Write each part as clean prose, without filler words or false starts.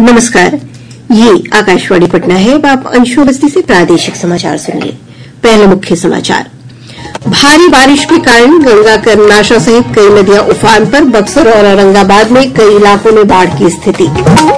नमस्कार, ये आकाशवाणी पटना है। अब आप अंशु अवस्थी से प्रादेशिक समाचार सुनिए। पहले मुख्य समाचार। भारी बारिश के कारण गंगा कर्मनाशा सहित कई नदियां उफान पर। बक्सर और औरंगाबाद में कई इलाकों में बाढ़ की स्थिति।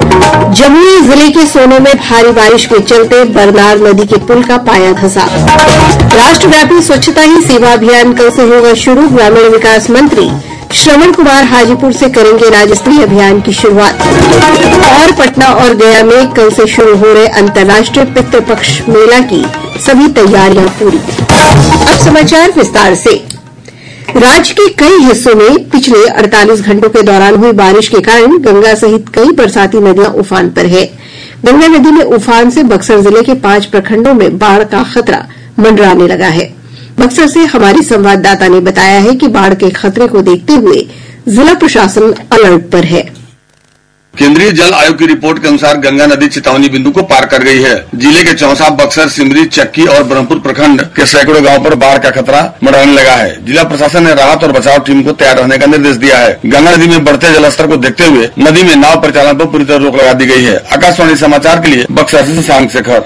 जमुई जिले के सोनो में भारी बारिश के चलते बरनार नदी के पुल का पाया धंसा। राष्ट्रव्यापी स्वच्छता ही सेवा अभियान कल से होगा शुरू। ग्रामीण विकास मंत्री श्रवण कुमार हाजीपुर से करेंगे राज्य स्तरीय अभियान की शुरुआत। और पटना और गया में कल से शुरू हो रहे अंतर्राष्ट्रीय पितृपक्ष मेला की सभी तैयारियां पूरी। अब समाचार विस्तार से। राज्य के कई हिस्सों में पिछले 48 घंटों के दौरान हुई बारिश के कारण गंगा सहित कई बरसाती नदियां उफान पर है। गंगा नदी में उफान से बक्सर जिले के 5 प्रखंडों में बाढ़ का खतरा मंडराने लगा है। बक्सर से हमारी संवाददाता ने बताया है कि बाढ़ के खतरे को देखते हुए जिला प्रशासन अलर्ट पर है। केंद्रीय जल आयोग की रिपोर्ट के अनुसार गंगा नदी चेतावनी बिंदु को पार कर गई है। जिले के चौसा, बक्सर, सिमरी, चक्की और ब्रह्मपुर प्रखंड के सैकड़ों गांवों पर बाढ़ का खतरा मंडराने लगा है। जिला प्रशासन ने राहत और बचाव टीम को तैयार रहने का निर्देश दिया है। गंगा नदी में बढ़ते जलस्तर को देखते हुए नदी में नाव परिचालन पर पूरी तरह रोक लगा दी गई है। आकाशवाणी समाचार के लिए बक्सर से शशांक शेखर।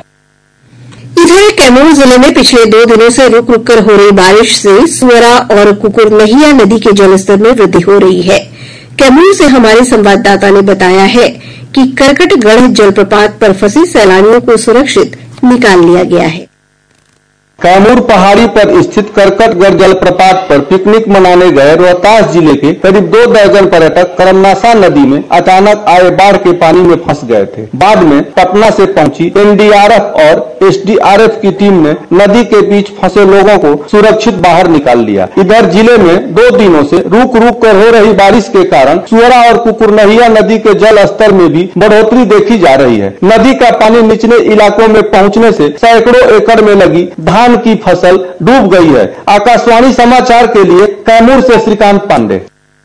इधर कैमूर जिले में पिछले 2 दिनों से रुक रुक कर हो रही बारिश से सुअरा और कुकुरनहिया नदी के जलस्तर में वृद्धि हो रही है। कैमूर से हमारे संवाददाता ने बताया है कि करकटगढ़ जलप्रपात पर फंसे सैलानियों को सुरक्षित निकाल लिया गया है। कैमूर पहाड़ी पर स्थित करकटगढ़ जलप्रपात पर पिकनिक मनाने गए रोहतास जिले के करीब 2 दर्जन पर्यटक कर्मनाशा नदी में अचानक आए बाढ़ के पानी में फंस गए थे। बाद में पटना से पहुंची एनडीआरएफ और एसडीआरएफ की टीम ने नदी के बीच फंसे लोगों को सुरक्षित बाहर निकाल लिया। इधर जिले में 2 दिनों से रुक रुक कर हो रही बारिश के कारण सुअरा और कुकुरनहिया नदी के जल स्तर में भी बढ़ोतरी देखी जा रही है। नदी का पानी निचले इलाकों में पहुंचने से सैकड़ों एकड़ में लगी धान की फसल डूब गई है। आकाशवाणी समाचार के लिए कैमूर से श्रीकांत पांडे।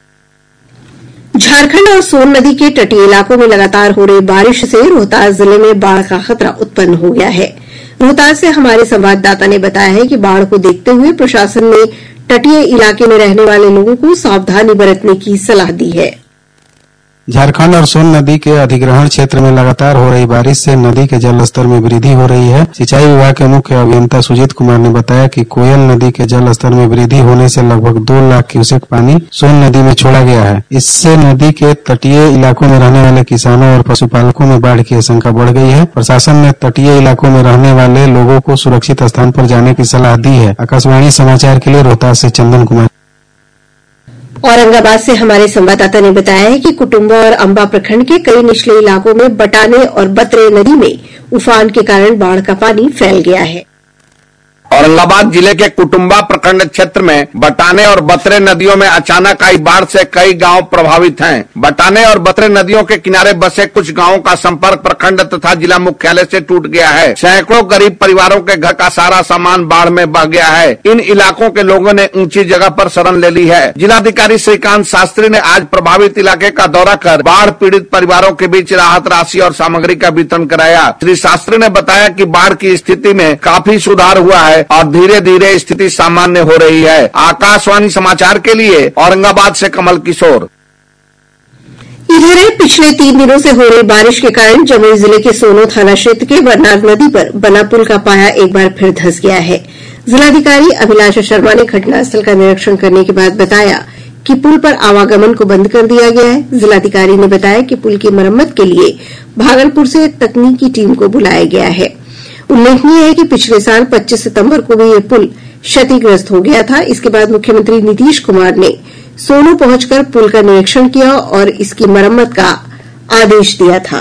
झारखंड और सोन नदी के तटीय इलाकों में लगातार हो रही बारिश से रोहतास जिले में बाढ़ का खतरा उत्पन्न हो गया है। रोहतास से हमारे संवाददाता ने बताया है कि बाढ़ को देखते हुए प्रशासन ने तटीय इलाके में रहने वाले लोगों को सावधानी बरतने की सलाह दी है। झारखंड और सोन नदी के अधिग्रहण क्षेत्र में लगातार हो रही बारिश से नदी के जलस्तर में वृद्धि हो रही है। सिंचाई विभाग के मुख्य अभियंता सुजीत कुमार ने बताया कि कोयल नदी के जलस्तर में वृद्धि होने से लगभग 2 लाख क्यूसेक पानी सोन नदी में छोड़ा गया है। इससे नदी के तटीय इलाकों में रहने वाले किसानों और पशुपालकों में बाढ़ की आशंका बढ़ गई है। प्रशासन ने तटीय इलाकों में रहने वाले लोगों को सुरक्षित स्थान पर जाने की सलाह दी है। आकाशवाणी समाचार के लिए रोहतास से चंदन कुमार। औरंगाबाद से हमारे संवाददाता ने बताया है कि कुटुंबा और अंबा प्रखंड के कई निचले इलाकों में बटाने और बतरे नदी में उफान के कारण बाढ़ का पानी फैल गया है। औरंगाबाद जिले के कुटुंबा प्रखंड क्षेत्र में बटाने और बतरे नदियों में अचानक आई बाढ़ से कई गांव प्रभावित हैं। बटाने और बतरे नदियों के किनारे बसे कुछ गांवों का संपर्क प्रखंड तथा जिला मुख्यालय से टूट गया है। सैकड़ों गरीब परिवारों के घर का सारा सामान बाढ़ में बह गया है। इन इलाकों के लोगों ने ऊंची जगह पर शरण ले ली है। जिलाधिकारी श्रीकांत शास्त्री ने आज प्रभावित इलाके का दौरा कर बाढ़ पीड़ित परिवारों के बीच राहत राशि और सामग्री का वितरण कराया। श्री शास्त्री ने बताया कि बाढ़ की स्थिति में काफी सुधार हुआ है और धीरे धीरे स्थिति सामान्य हो रही है। आकाशवाणी समाचार के लिए औरंगाबाद से कमल किशोर। इधर पिछले 3 दिनों से हो रही बारिश के कारण जमुई जिले के सोनो थाना क्षेत्र के बरनार नदी पर बना पुल का पाया एक बार फिर धंस गया है। जिलाधिकारी अभिलाषा शर्मा ने घटनास्थल का निरीक्षण करने के बाद बताया कि पुल पर आवागमन को बंद कर दिया गया है। जिलाधिकारी ने बताया कि पुल की मरम्मत के लिए भागलपुर से तकनीकी टीम को बुलाया गया है। उल्लेखनीय है कि पिछले साल 25 सितंबर को भी ये पुल क्षतिग्रस्त हो गया था। इसके बाद मुख्यमंत्री नीतीश कुमार ने सोनो पहुंचकर पुल का निरीक्षण किया और इसकी मरम्मत का आदेश दिया था।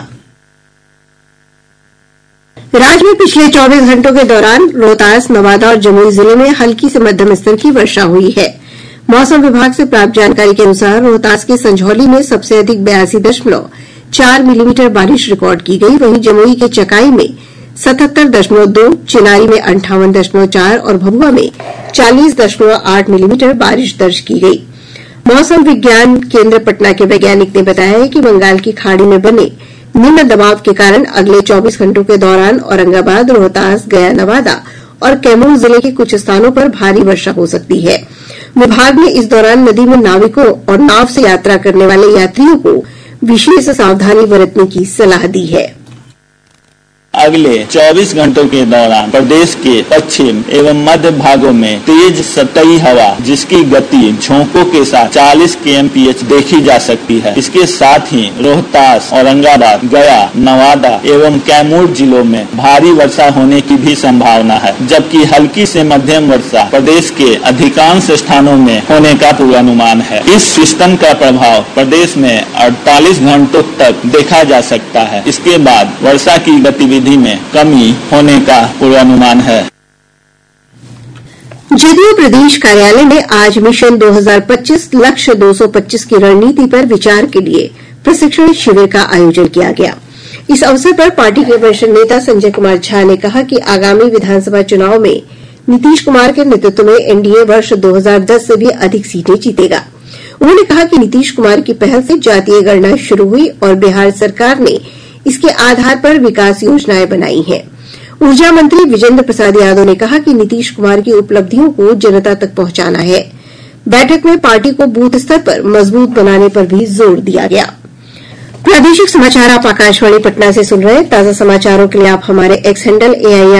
राज्य में पिछले 24 घंटों के दौरान रोहतास, नवादा और जमुई जिले में हल्की से मध्यम स्तर की वर्षा हुई है। मौसम विभाग से प्राप्त जानकारी के अनुसार रोहतास के संझौली में सबसे अधिक 82.4 मिलीमीटर बारिश रिकॉर्ड की गई। वहीं जमुई के चकाई में 77.2, चिनारी में 58.4 और भभुआ में 40.8 मिलीमीटर बारिश दर्ज की गई। मौसम विज्ञान केंद्र पटना के वैज्ञानिक ने बताया है कि बंगाल की खाड़ी में बने निम्न दबाव के कारण अगले 24 घंटों के दौरान औरंगाबाद, रोहतास, गया, नवादा और कैमूर जिले के कुछ स्थानों पर भारी वर्षा हो सकती है। विभाग ने इस दौरान नदी में नाविकों और नाव से यात्रा करने वाले यात्रियों को विशेष सावधानी बरतने की सलाह दी है। अगले 24 घंटों के दौरान प्रदेश के पश्चिम एवं मध्य भागों में तेज सतही हवा जिसकी गति झोंकों के साथ 40 kmph देखी जा सकती है। इसके साथ ही रोहतास, औरंगाबाद, गया, नवादा एवं कैमूर जिलों में भारी वर्षा होने की भी संभावना है, जबकि हल्की से मध्यम वर्षा प्रदेश के अधिकांश स्थानों में होने का पूर्वानुमान है। इस सिस्टम का प्रभाव प्रदेश में 48 घंटों तक देखा जा सकता है। इसके बाद वर्षा की गतिविधि में कमी होने का पूर्वानुमान है। जदयू प्रदेश कार्यालय में आज मिशन 2025 लक्ष्य 225 की रणनीति पर विचार के लिए प्रशिक्षण शिविर का आयोजन किया गया। इस अवसर पर पार्टी के वरिष्ठ नेता संजय कुमार झा ने कहा कि आगामी विधानसभा चुनाव में नीतीश कुमार के नेतृत्व में एनडीए वर्ष 2010 से भी अधिक सीटें जीतेगा। उन्होंने कहा कि नीतीश कुमार की पहल से जातीय गणना शुरू हुई और बिहार सरकार ने इसके आधार पर विकास योजनाएं बनाई हैं। ऊर्जा मंत्री विजेंद्र प्रसाद यादव ने कहा कि नीतीश कुमार की उपलब्धियों को जनता तक पहुंचाना है। बैठक में पार्टी को बूथ स्तर पर मजबूत बनाने पर भी जोर दिया गया। प्रादेशिक समाचार आप आकाशवाणी पटना से सुन रहे हैं। ताजा समाचारों के लिए आप हमारे एक्स हैंडल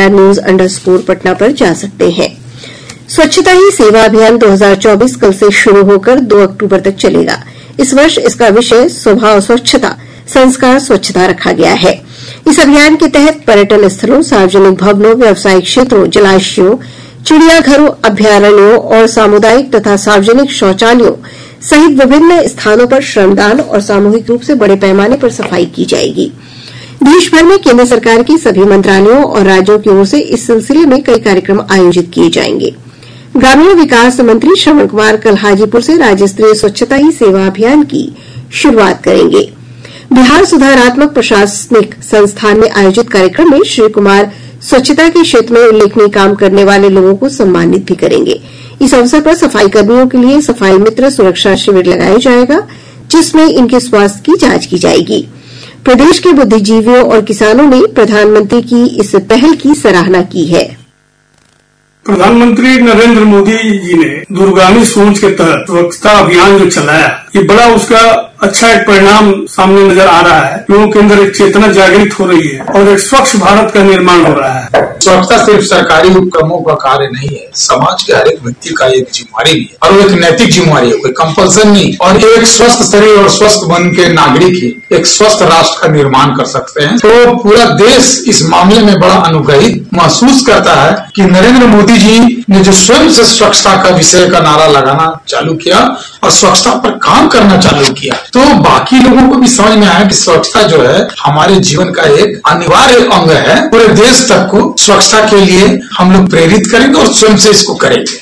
AIR News _ पर जा सकते हैं। स्वच्छता ही सेवा अभियान 2024 कल से शुरू होकर 2 अक्टूबर तक चलेगा। इस वर्ष इसका विषय स्वभाव स्वच्छता, संस्कार स्वच्छता रखा गया है। इस अभियान के तहत पर्यटन स्थलों, सार्वजनिक भवनों, व्यावसायिक क्षेत्रों, जलाशयों, चिड़ियाघरों, अभ्यारण्यों और सामुदायिक तथा सार्वजनिक शौचालयों सहित विभिन्न स्थानों पर श्रमदान और सामूहिक रूप से बड़े पैमाने पर सफाई की जाएगी। देश भर में केंद्र सरकार के सभी मंत्रालयों और राज्यों की ओर से इस सिलसिले में कई कार्यक्रम आयोजित किए जाएंगे। ग्रामीण विकास मंत्री श्रवण कुमार कल हाजीपुर से राज्य स्तरीय स्वच्छता ही सेवा अभियान की शुरूआत करेंगे। बिहार सुधारात्मक प्रशासनिक संस्थान में आयोजित कार्यक्रम में श्री कुमार स्वच्छता के क्षेत्र में उल्लेखनीय काम करने वाले लोगों को सम्मानित भी करेंगे। इस अवसर पर सफाई कर्मियों के लिए सफाई मित्र सुरक्षा शिविर लगाया जाएगा, जिसमें इनके स्वास्थ्य की जांच की जाएगी। प्रदेश के बुद्धिजीवियों और किसानों ने प्रधानमंत्री की इस पहल की सराहना की है। प्रधानमंत्री नरेंद्र मोदी जी ने दूरगामी सोच के तहत स्वच्छता अभियान जो चलाया, ये बड़ा उसका अच्छा एक परिणाम सामने नजर आ रहा है। लोगों के अंदर एक चेतना जागृत हो रही है और एक स्वच्छ भारत का निर्माण हो रहा है। स्वच्छता सिर्फ सरकारी उपक्रमों का कार्य नहीं है, समाज के हर एक व्यक्ति का एक जिम्मेवारी भी है और वो एक नैतिक जिम्मेवारी है, कोई कंपल्सन नहीं। और एक स्वस्थ शरीर और स्वस्थ मन के नागरिक ही एक स्वस्थ राष्ट्र का निर्माण कर सकते हैं। तो पूरा देश इस मामले में बड़ा अनुग्रहित महसूस करता है कि नरेंद्र मोदी जी ने जो स्वयं से स्वच्छता का विषय का नारा लगाना चालू किया और स्वच्छता पर काम करना चालू किया, तो बाकी लोगों को भी समझ में आया कि स्वच्छता जो है हमारे जीवन का एक अनिवार्य अंग है। पूरे देश तक को स्वच्छता के लिए हम लोग प्रेरित करेंगे और स्वयं से इसको करेंगे।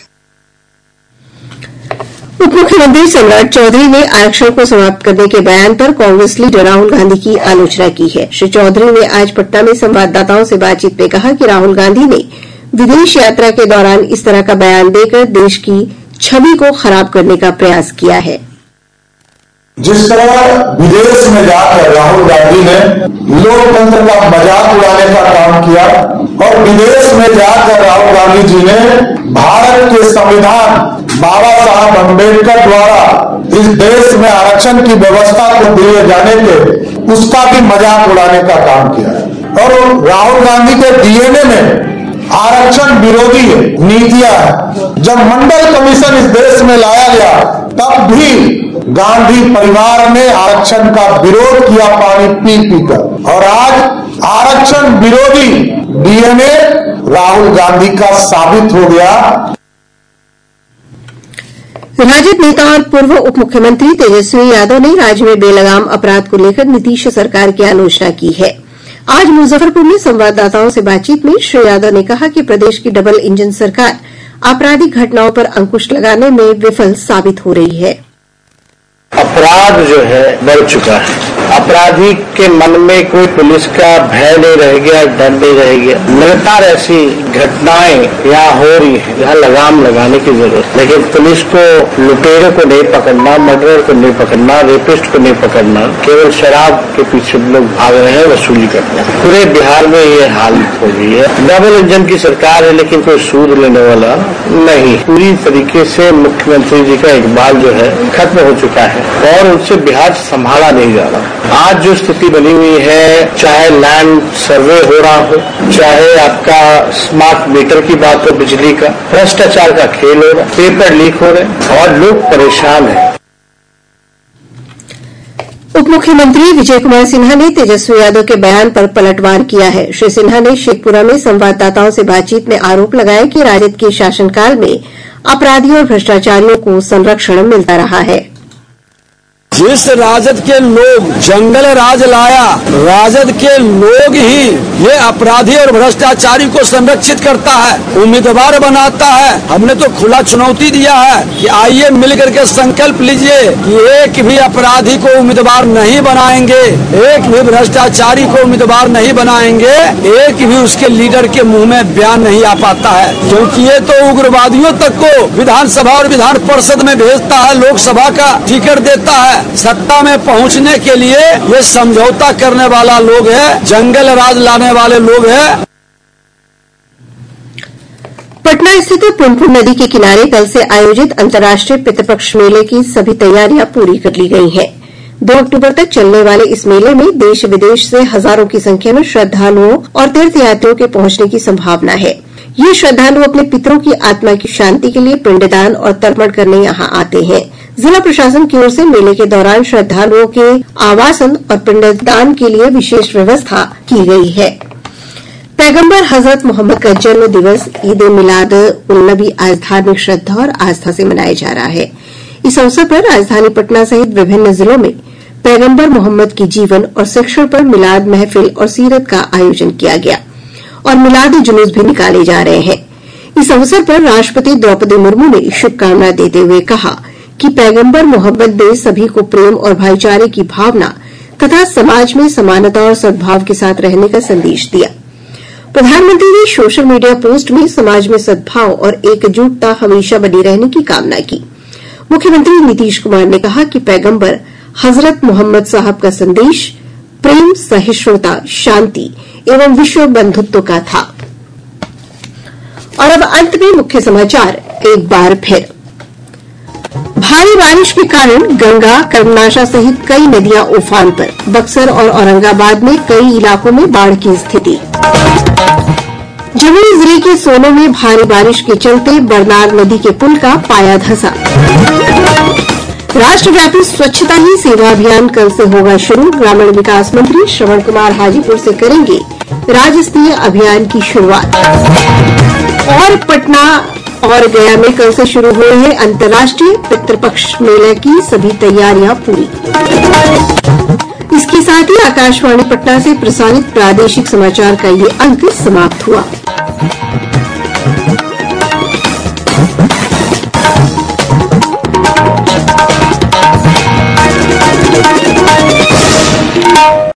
उप मुख्यमंत्री सम्राट चौधरी ने आरक्षण को समाप्त करने के बयान पर कांग्रेस लीडर राहुल गांधी की आलोचना की है। श्री चौधरी ने आज पटना में संवाददाताओं से बातचीत में कहा कि राहुल गांधी ने विदेश यात्रा के दौरान इस तरह का बयान देकर देश की छवि को खराब करने का प्रयास किया है। जिस तरह विदेश में जाकर राहुल गांधी ने लोकतंत्र का मजाक उड़ाने का काम किया और विदेश में जाकर राहुल गांधी जी ने भारत के संविधान बाबा साहब अम्बेडकर द्वारा इस देश में आरक्षण की व्यवस्था को दिए जाने के उसका भी मजाक उड़ाने का काम किया है। और राहुल गांधी के डीएनए में आरक्षण विरोधी नीतियां हैं। जब मंडल कमीशन इस देश में लाया गया तब भी गांधी परिवार ने आरक्षण का विरोध किया पानी पी पी कर, और आज आरक्षण विरोधी डीएनए राहुल गांधी का साबित हो गया। राजद नेता और पूर्व उप मुख्यमंत्री तेजस्वी यादव ने राज्य में बेलगाम अपराध को लेकर नीतीश सरकार की आलोचना की है। आज मुजफ्फरपुर में संवाददाताओं से बातचीत में श्री यादव ने कहा कि प्रदेश की डबल इंजन सरकार आपराधिक घटनाओं पर अंकुश लगाने में विफल साबित हो रही है। अपराध जो है बढ़ चुका है। अपराधी के मन में कोई पुलिस का भय नहीं रह गया, डर नहीं रह गया। लगातार ऐसी घटनाएं यहाँ हो रही है, यहाँ लगाम लगाने की जरूरत। लेकिन पुलिस को लुटेरे को नहीं पकड़ना, मर्डरर को नहीं पकड़ना, रेपिस्ट को नहीं पकड़ना, केवल शराब के पीछे लोग भाग रहे हैं, वसूली करते हैं। पूरे बिहार में ये हाल हो गई है। डबल इंजन की सरकार है, लेकिन कोई सूद लेने वाला नहीं। पूरी तरीके से मुख्यमंत्री जी का इकबाल जो है खत्म हो चुका है और उनसे बिहार संभाला नहीं जा रहा। आज जो स्थिति बनी हुई है, चाहे लैंड सर्वे हो रहा हो, चाहे आपका स्मार्ट मीटर की बात हो, बिजली का, भ्रष्टाचार का खेल हो रहा, पेपर लीक हो रहे और लोग परेशान हैं। उप मुख्यमंत्री विजय कुमार सिन्हा ने तेजस्वी यादव के बयान पर पलटवार किया है। श्री सिन्हा ने शेखपुरा में संवाददाताओं से बातचीत में आरोप लगाया कि राजद के शासनकाल में अपराधियों और भ्रष्टाचारियों को संरक्षण मिलता रहा है। जिस राजद के लोग जंगल राज लाया, राजद के लोग ही ये अपराधी और भ्रष्टाचारी को संरक्षित करता है, उम्मीदवार बनाता है। हमने तो खुला चुनौती दिया है कि आइए मिलकर के संकल्प लीजिए कि एक भी अपराधी को उम्मीदवार नहीं बनाएंगे, एक भी भ्रष्टाचारी को उम्मीदवार नहीं बनाएंगे, एक भी उसके लीडर के मुंह में बयान नहीं आ पाता है, क्योंकि ये तो उग्रवादियों तक को विधानसभा और विधान परिषद में भेजता है, लोकसभा का टिकट देता है। सत्ता में पहुंचने के लिए ये समझौता करने वाला लोग है, जंगल राज लाने वाले लोग है। पटना स्थित पुनपुन नदी के किनारे कल से आयोजित अंतर्राष्ट्रीय पितृपक्ष मेले की सभी तैयारियां पूरी कर ली गई हैं। 2 अक्टूबर तक चलने वाले इस मेले में देश विदेश से हजारों की संख्या में श्रद्धालुओं और तीर्थयात्रियों के पहुंचने की संभावना है। ये श्रद्धालु अपने पितरों की आत्मा की शांति के लिए पिंडदान और तर्पण करने यहां आते हैं। जिला प्रशासन की ओर से मेले के दौरान श्रद्धालुओं के आवासन और पिंडदान के लिए विशेष व्यवस्था की गई है। पैगंबर हजरत मोहम्मद का जन्म दिवस ईद मिलाद उन नबी आज धार्मिक श्रद्धा और आस्था से मनाया जा रहा है। इस अवसर पर राजधानी पटना सहित विभिन्न जिलों में पैगंबर मोहम्मद के जीवन और शिक्षण पर मिलाद महफिल और सीरत का आयोजन किया गया और मिलाद जुलूस भी निकाले जा रहे हैं। इस अवसर पर राष्ट्रपति द्रौपदी मुर्मू ने शुभकामना देते हुए कहा कि पैगंबर मोहम्मद ने सभी को प्रेम और भाईचारे की भावना तथा समाज में समानता और सद्भाव के साथ रहने का संदेश दिया। प्रधानमंत्री ने सोशल मीडिया पोस्ट में समाज में सद्भाव और एकजुटता हमेशा बनी रहने की कामना की। मुख्यमंत्री नीतीश कुमार ने कहा कि पैगंबर हजरत मोहम्मद साहब का संदेश प्रेम, सहिष्णुता, शांति एवं विश्व बंधुत्व का था। और अब अंत में मुख्य समाचार एक बार फिर। भारी बारिश के कारण गंगा, कर्मनाशा सहित कई नदियां उफान पर। बक्सर और औरंगाबाद में कई इलाकों में बाढ़ की स्थिति। जमुई जिले के सोनो में भारी बारिश के चलते बरनार नदी के पुल का पाया धंसा। राष्ट्रव्यापी स्वच्छता ही सेवा अभियान कल से होगा शुरू। ग्रामीण विकास मंत्री श्रवण कुमार हाजीपुर से करेंगे राज्य स्तरीय अभियान की शुरुआत। और पटना और गया में कल से शुरू हो रहे अंतर्राष्ट्रीय पितृपक्ष मेले की सभी तैयारियां पूरी। इसके साथ ही आकाशवाणी पटना से प्रसारित प्रादेशिक समाचार का ये अंक समाप्त हुआ।